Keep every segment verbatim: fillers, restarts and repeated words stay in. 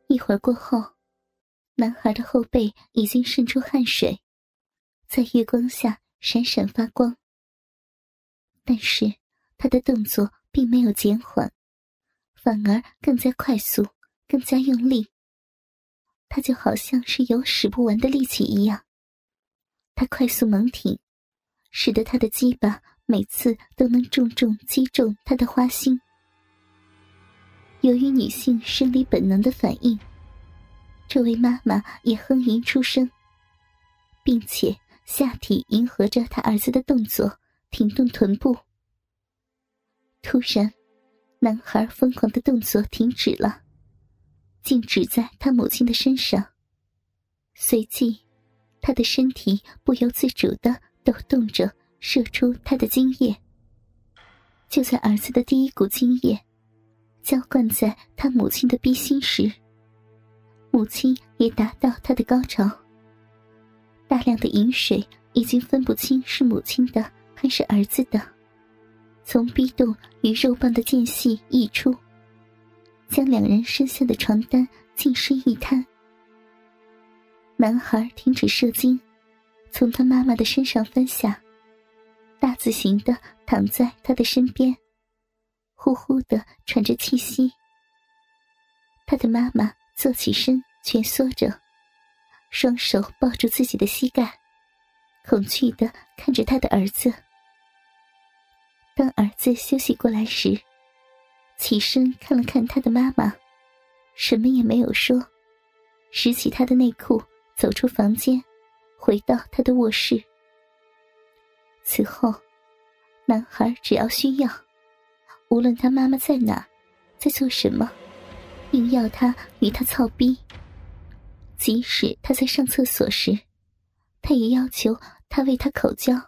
一会儿过后，男孩的后背已经渗出汗水，在月光下闪闪发光。但是他的动作并没有减缓，反而更加快速，更加用力。他就好像是有使不完的力气一样。他快速猛挺，使得他的鸡巴每次都能重重击中他的花心。由于女性生理本能的反应，这位妈妈也哼吟出声，并且下体迎合着她儿子的动作挺动臀部。突然，男孩疯狂的动作停止了，静止在他母亲的身上。随即他的身体不由自主地抖动着，射出他的精液。就在儿子的第一股精液浇灌在他母亲的逼心时，母亲也达到她的高潮。大量的饮水已经分不清是母亲的还是儿子的，从逼洞与肉棒的间隙溢出，将两人身下的床单尽湿一滩。男孩停止射精，从他妈妈的身上翻下，大字形地躺在他的身边，呼呼地喘着气息。他的妈妈坐起身，蜷缩着，双手抱住自己的膝盖，恐惧地看着他的儿子。当儿子休息过来时，起身看了看他的妈妈，什么也没有说，拾起他的内裤走出房间，回到他的卧室。此后，男孩只要需要，无论他妈妈在哪，在做什么，硬要他与他操逼。即使他在上厕所时，他也要求他为他口交。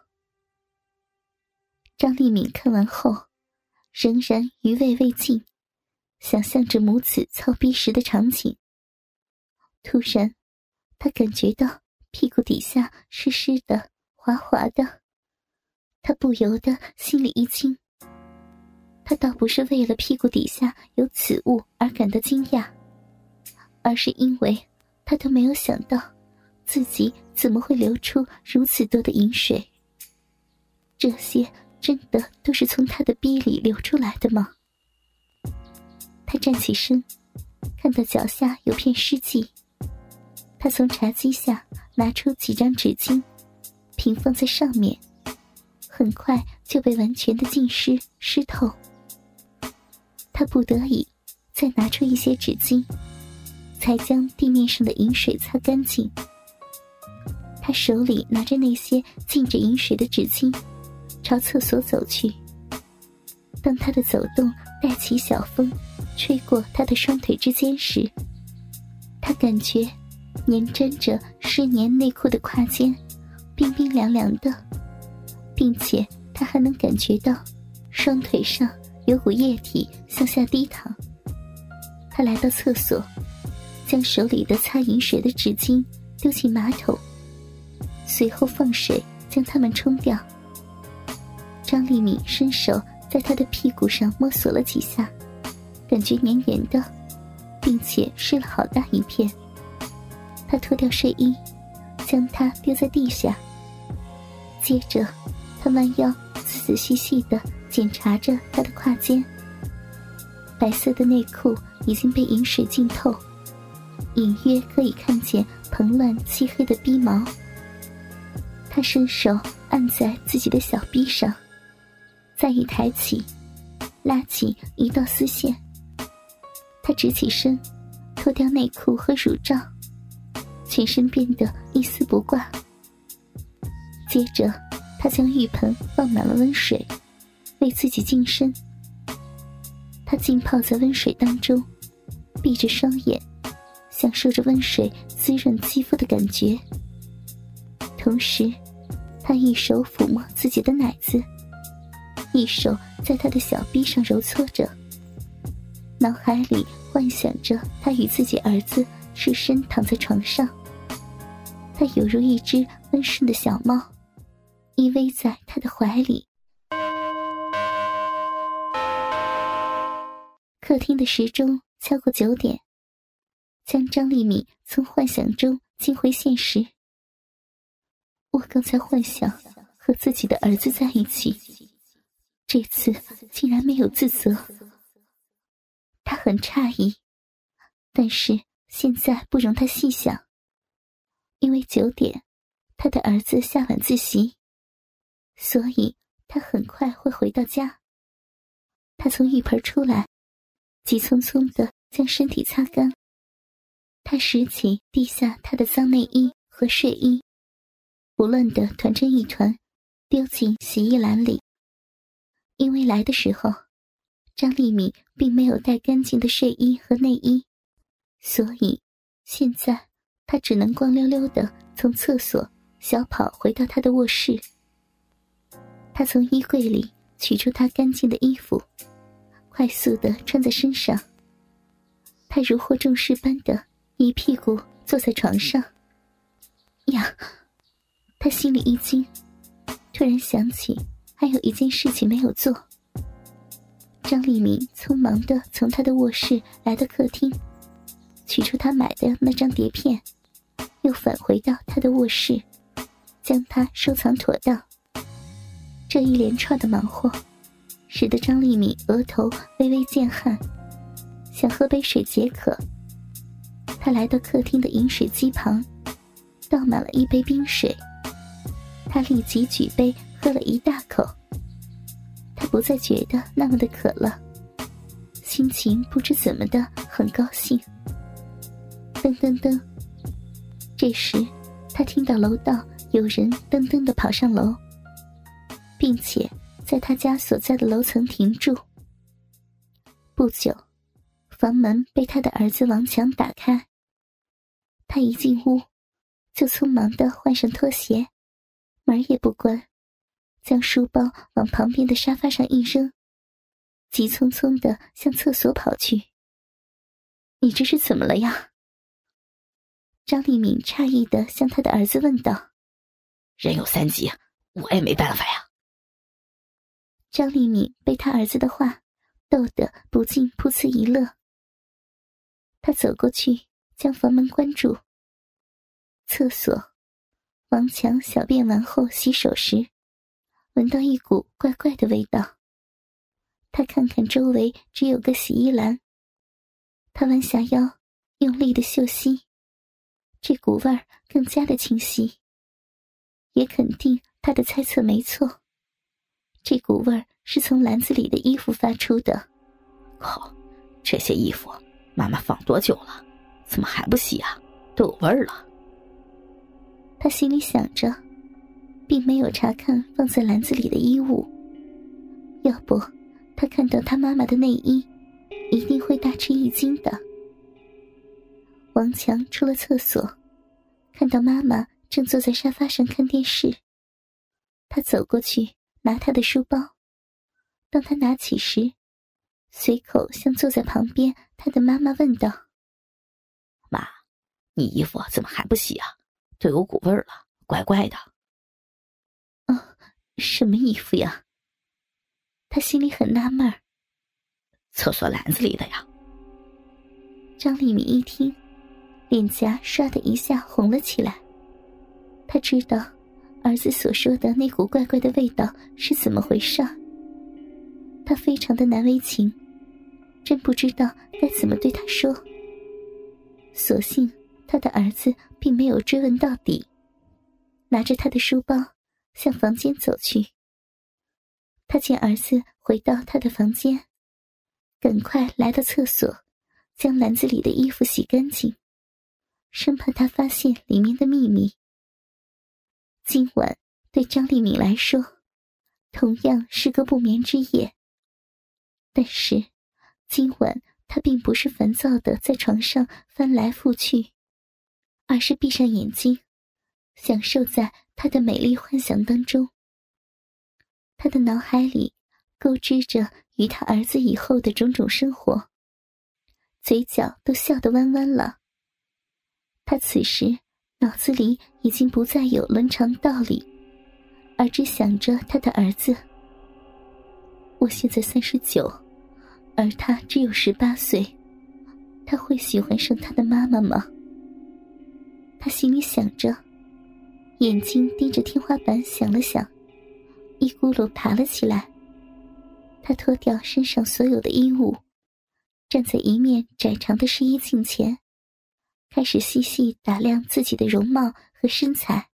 张丽敏看完后，仍然余味未尽，想象着母子操逼时的场景。突然，他感觉到屁股底下湿湿的、滑滑的，他不由得心里一惊。他倒不是为了屁股底下有此物而感到惊讶，而是因为他都没有想到自己怎么会流出如此多的饮水。这些真的都是从他的逼里流出来的吗？他站起身，看到脚下有片湿迹，他从茶几下拿出几张纸巾，平放在上面，很快就被完全的浸湿湿透。他不得已再拿出一些纸巾，才将地面上的饮水擦干净。他手里拿着那些浸着饮水的纸巾，朝厕所走去。当他的走动带起小风，吹过他的双腿之间时，他感觉粘沾着湿黏内裤的胯间冰冰凉凉的，并且他还能感觉到双腿上有股液体向下滴淌。他来到厕所，将手里的擦饮水的纸巾丢进马桶，随后放水将它们冲掉。张丽敏伸手在他的屁股上摸索了几下，感觉黏黏的，并且湿了好大一片。他脱掉睡衣，将它丢在地下，接着他弯腰仔仔细细地检查着他的胯间。白色的内裤已经被饮水浸透，隐约可以看见蓬乱漆黑的逼毛。他伸手按在自己的小臂上，再一抬起，拉起一道丝线。他直起身，脱掉内裤和乳罩，全身变得一丝不挂。接着他将浴盆放满了温水，为自己净身。他浸泡在温水当中，闭着双眼，享受着温水滋润肌肤的感觉。同时他一手抚摸自己的奶子，一手在他的小臂上揉搓着，脑海里幻想着他与自己儿子赤身躺在床上。他犹如一只温顺的小猫，依偎在他的怀里。客厅的时钟敲过九点， 将张丽敏从幻想中惊回现实。我刚才幻想和自己的儿子在一起，这次竟然没有自责。他很诧异，但是现在不容他细想，因为九点他的儿子下晚自习，所以他很快会回到家。他从浴盆出来，急匆匆地将身体擦干。他拾起地下他的脏内衣和睡衣，不乱地团成一团，丢进洗衣篮里。因为来的时候张丽敏并没有带干净的睡衣和内衣，所以现在她只能光溜溜地从厕所小跑回到她的卧室。她从衣柜里取出她干净的衣服，快速地穿在身上。她如获重视般的一屁股坐在床上。呀，她心里一惊，突然想起还有一件事情没有做。张丽敏匆忙地从她的卧室来到客厅，取出她买的那张碟片，又返回到她的卧室，将它收藏妥当。这一连串的忙活使得张丽敏额头微微见汗，想喝杯水解渴。她来到客厅的饮水机旁，倒满了一杯冰水。她立即举杯喝了一大口。她不再觉得那么的渴了，心情不知怎么的很高兴。噔噔噔，这时她听到楼道有人噔噔地跑上楼，并且在她家所在的楼层停住。不久，房门被她的儿子王强打开。她一进屋就匆忙地换上拖鞋，门也不关，将书包往旁边的沙发上一扔，急匆匆地向厕所跑去。你这是怎么了呀？张丽敏诧异地向她的儿子问道。 人有三急，我也没办法呀。 张丽敏被她儿子的话逗得不禁噗呲一乐。她走过去将房门关住。厕所，王强小便完后洗手时，闻到一股怪怪的味道。他看看周围只有个洗衣篮，他弯下腰用力的嗅吸，这股味儿更加的清晰。也肯定他的猜测没错，这股味儿是从篮子里的衣服发出的。 靠，这些衣服妈妈放多久了？怎么还不洗啊？都有味儿了。 他心里想着，并没有查看放在篮子里的衣物，要不他看到他妈妈的内衣一定会大吃一惊的。王强出了厕所，看到妈妈正坐在沙发上看电视，他走过去拿她的书包。当他拿起时，随口向坐在旁边他的妈妈问道： 妈，你衣服怎么还不洗啊？都有股味儿了，怪怪的。 哦，什么衣服呀？他心里很纳闷儿。 厕所篮子里的呀。 张丽敏一听，脸颊唰的一下红了起来。他知道儿子所说的那股怪怪的味道是怎么回事。他非常的难为情，真不知道该怎么对他说。所幸他的儿子并没有追问到底，拿着他的书包向房间走去。他见儿子回到他的房间，赶快来到厕所，将篮子里的衣服洗干净，生怕他发现里面的秘密。今晚对张丽敏来说同样是个不眠之夜，但是今晚她并不是烦躁地在床上翻来覆去，而是闭上眼睛，享受在她的美丽幻想当中。她的脑海里勾织着与她儿子以后的种种生活，嘴角都笑得弯弯了。她此时脑子里已经不再有伦常道理，而只想着他的儿子。我现在三十九，而他只有十八岁， 他会喜欢上他的妈妈吗？他心里想着，眼睛盯着天花板想了想，一咕噜爬了起来。他脱掉身上所有的衣物，站在一面窄长的试衣镜前，开始细细打量自己的容貌和身材。